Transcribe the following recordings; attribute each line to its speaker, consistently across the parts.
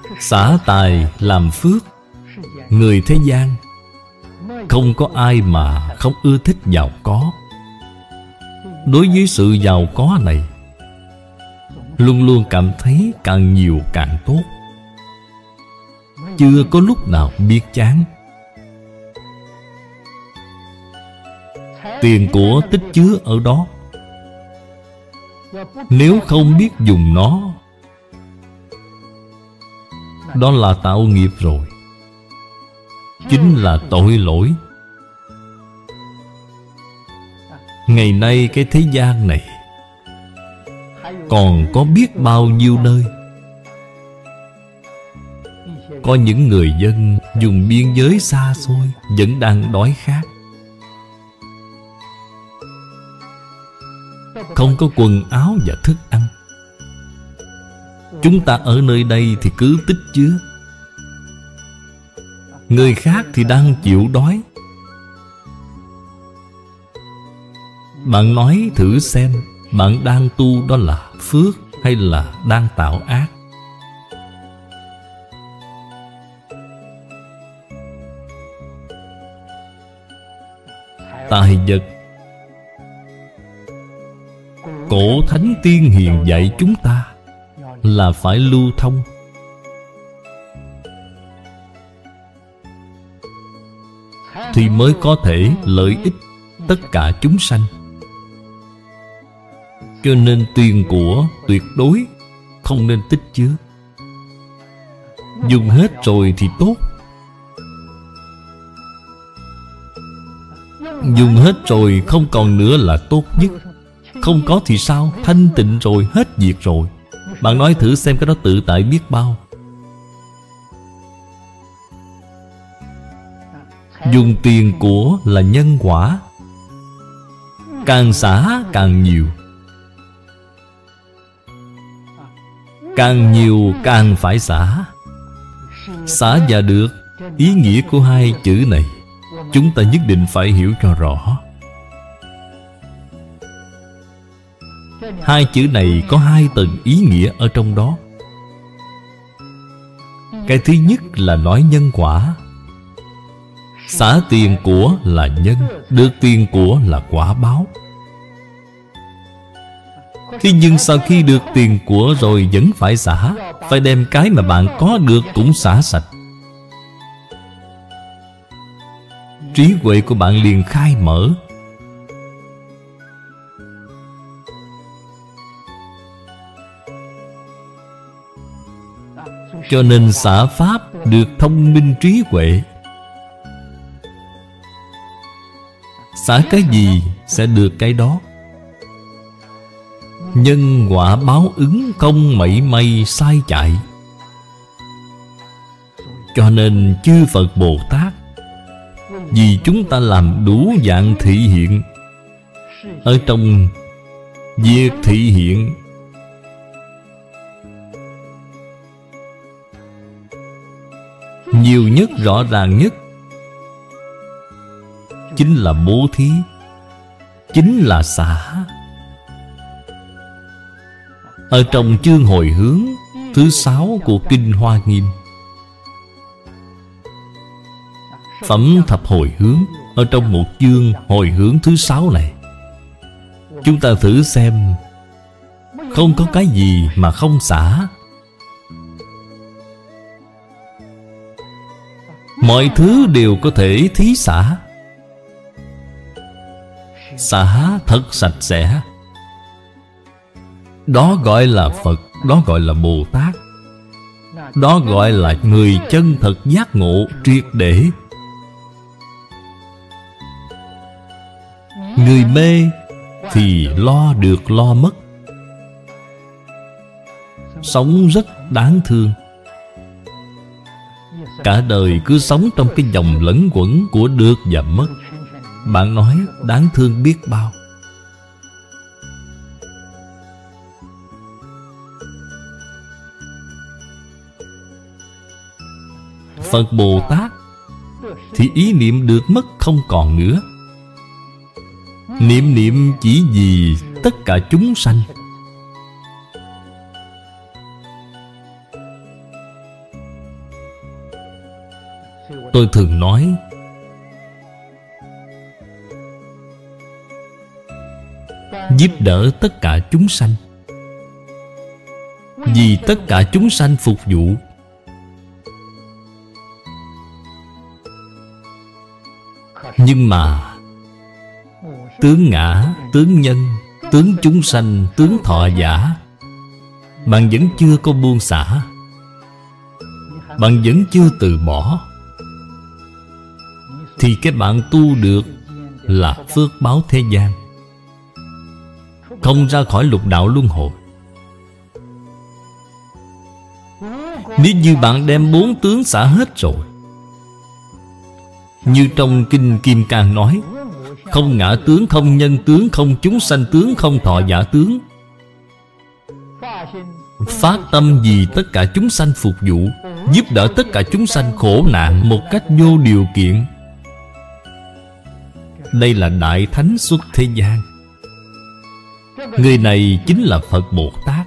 Speaker 1: xả tài làm phước. Người thế gian không có ai mà không ưa thích giàu có. Đối với sự giàu có này, luôn luôn cảm thấy càng nhiều càng tốt, chưa có lúc nào biết chán. Tiền của tích chứa ở đó, nếu không biết dùng nó, đó là tạo nghiệp rồi, chính là tội lỗi. Ngày nay cái thế gian này còn có biết bao nhiêu nơi có những người dân dùng biên giới xa xôi vẫn đang đói khát, không có quần áo và thức ăn. Chúng ta ở nơi đây thì cứ tích chứa, người khác thì đang chịu đói. Bạn nói thử xem, bạn đang tu đó là phước hay là đang tạo ác? Tài vật, cổ thánh tiên hiền dạy chúng ta là phải lưu thông. Thì mới có thể lợi ích tất cả chúng sanh. Cho nên tiền của tuyệt đối không nên tích chứa. Dùng hết rồi thì tốt. Dùng hết rồi không còn nữa là tốt nhất. Không có thì sao? Thanh tịnh rồi, hết việc rồi. Bạn nói thử xem cái đó tự tại biết bao. Dùng tiền của là nhân quả, càng xả càng nhiều, càng nhiều càng phải xả. Xả và được, ý nghĩa của hai chữ này chúng ta nhất định phải hiểu cho rõ. Hai chữ này có hai tầng ý nghĩa ở trong đó. Cái thứ nhất là nói nhân quả. Xả tiền của là nhân, được tiền của là quả báo. Thế nhưng sau khi được tiền của rồi vẫn phải xả, phải đem cái mà bạn có được cũng xả sạch. Trí huệ của bạn liền khai mở. Cho nên xả pháp được thông minh trí huệ. Xả cái gì sẽ được cái đó. Nhân quả báo ứng không mảy may sai chạy. Cho nên chư Phật Bồ Tát vì chúng ta làm đủ dạng thị hiện. Ở trong việc thị hiện, nhiều nhất, rõ ràng nhất chính là bố thí, chính là xả. Ở trong chương hồi hướng thứ 6 của Kinh Hoa Nghiêm, Phẩm thập hồi hướng, ở trong một chương hồi hướng thứ 6 này, chúng ta thử xem, không có cái gì mà không xả. Mọi thứ đều có thể thí xả. Xả thật sạch sẽ. Đó gọi là Phật, đó gọi là Bồ Tát. Đó gọi là người chân thật giác ngộ triệt để. Người mê thì lo được lo mất, sống rất đáng thương. Cả đời cứ sống trong cái vòng lẫn quẩn của được và mất. Bạn nói đáng thương biết bao. Phật Bồ Tát thì ý niệm được mất không còn nữa. Niệm niệm chỉ vì tất cả chúng sanh. Tôi thường nói, giúp đỡ tất cả chúng sanh, vì tất cả chúng sanh phục vụ. Nhưng mà tướng ngã, tướng nhân, tướng chúng sanh, tướng thọ giả, bạn vẫn chưa có buông xả, bạn vẫn chưa từ bỏ, thì cái bạn tu được là phước báo thế gian, không ra khỏi lục đạo luân hồi. Nếu như bạn đem 4 tướng xả hết rồi, như trong Kinh Kim Cang nói, không ngã tướng, không nhân tướng, không chúng sanh tướng, không thọ giả tướng, phát tâm vì tất cả chúng sanh phục vụ, giúp đỡ tất cả chúng sanh khổ nạn một cách vô điều kiện. Đây là Đại Thánh xuất thế gian. Người này chính là Phật Bồ Tát.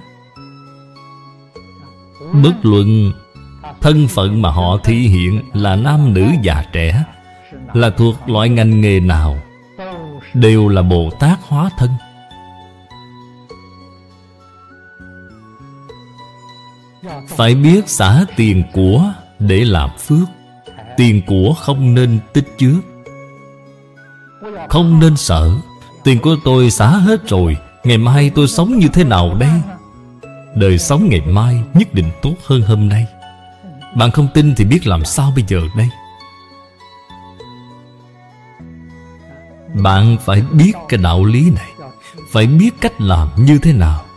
Speaker 1: Bất luận thân phận mà họ thể hiện là nam nữ già trẻ, là thuộc loại ngành nghề nào, đều là Bồ Tát hóa thân. Phải biết xả tiền của để làm phước. Tiền của không nên tích chứa, không nên sợ. Tiền của tôi xả hết rồi, ngày mai tôi sống như thế nào đây? Đời sống ngày mai nhất định tốt hơn hôm nay. Bạn không tin thì biết làm sao bây giờ đây? Bạn phải biết cái đạo lý này, phải biết cách làm như thế nào.